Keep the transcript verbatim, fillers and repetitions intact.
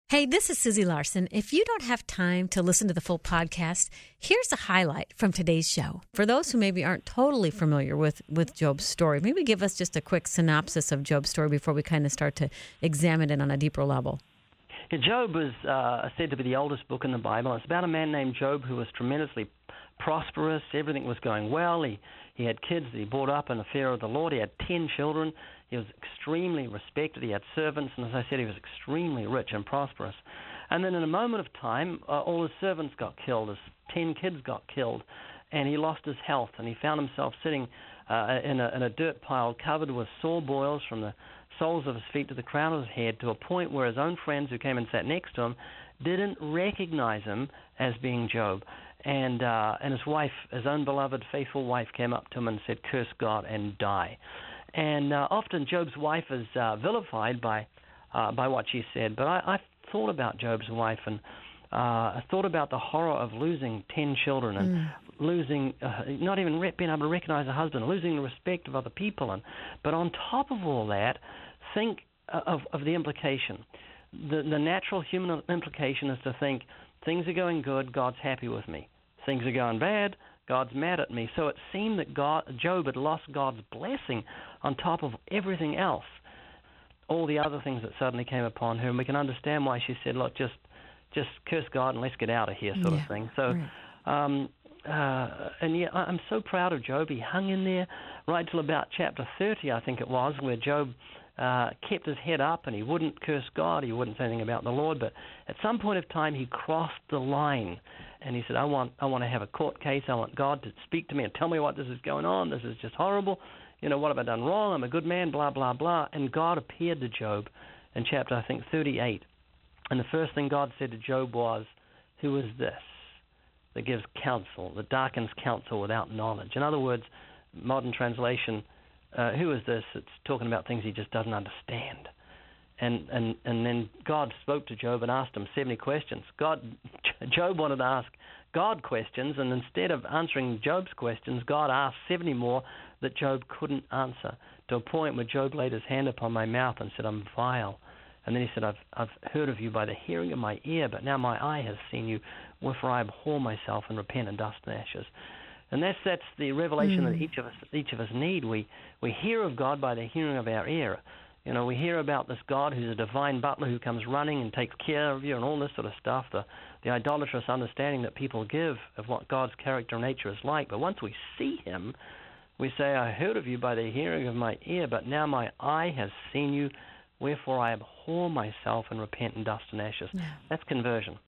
Hey, this is Susie Larson. If you don't have time to listen to the full podcast, here's a highlight from today's show. For those who maybe aren't totally familiar with, with Job's story, maybe give us just a quick synopsis of Job's story before we kind of start to examine it on a deeper level. Yeah, Job was uh, said to be the oldest book in the Bible. It's about a man named Job who was tremendously prosperous. Everything was going well. He, he had kids that he brought up in the fear of the Lord. He had ten children. He was extremely respected. He had servants, and as I said, he was extremely rich and prosperous. And then in a moment of time, uh, all his servants got killed. His ten kids got killed, and he lost his health, and he found himself sitting uh, in, a, in a dirt pile covered with sore boils from the soles of his feet to the crown of his head, to a point where his own friends who came and sat next to him didn't recognize him as being Job. And uh, and his wife, his own beloved, faithful wife, came up to him and said, "Curse God and die." And uh, often Job's wife is uh, vilified by uh, by what she said. But I, I thought about Job's wife, and uh, I thought about the horror of losing ten children and mm. losing, uh, not even re- being able to recognize a husband, losing the respect of other people. And but on top of all that, think of, of the implication. The, the natural human implication is to think, things are going good, God's happy with me. Things are going bad, God's mad at me. So it seemed that God, Job had lost God's blessing on top of everything else, all the other things that suddenly came upon her. And we can understand why she said, look, just just curse God and let's get out of here, sort yeah, of thing. So, right. um, uh, and yeah, I'm so proud of Job. He hung in there right till about chapter thirty, I think it was, where Job Uh, kept his head up, and he wouldn't curse God. He wouldn't say anything about the Lord. But at some point of time, he crossed the line, and he said, I want I want to have a court case. I want God to speak to me and tell me what this is going on. This is just horrible. You know, what have I done wrong? I'm a good man, blah, blah, blah. And God appeared to Job in chapter, I think, thirty-eight. And the first thing God said to Job was, who is this that gives counsel, that darkens counsel without knowledge? In other words, modern translation, Uh, who is this that's talking about things he just doesn't understand? And and and then God spoke to Job and asked him seventy questions. God, Job wanted to ask God questions, and instead of answering Job's questions, God asked seventy more that Job couldn't answer, to a point where Job laid his hand upon my mouth and said, I'm vile. And then he said, I've I've heard of you by the hearing of my ear, but now my eye has seen you, wherefore I abhor myself and repent in dust and ashes. And that's that's the revelation mm. that each of us each of us need. We we hear of God by the hearing of our ear. You know, we hear about this God who's a divine butler who comes running and takes care of you and all this sort of stuff. The the idolatrous understanding that people give of what God's character and nature is like. But once we see Him, we say, I heard of you by the hearing of my ear, but now my eye has seen you. Wherefore I abhor myself and repent in dust and ashes. Yeah. That's conversion.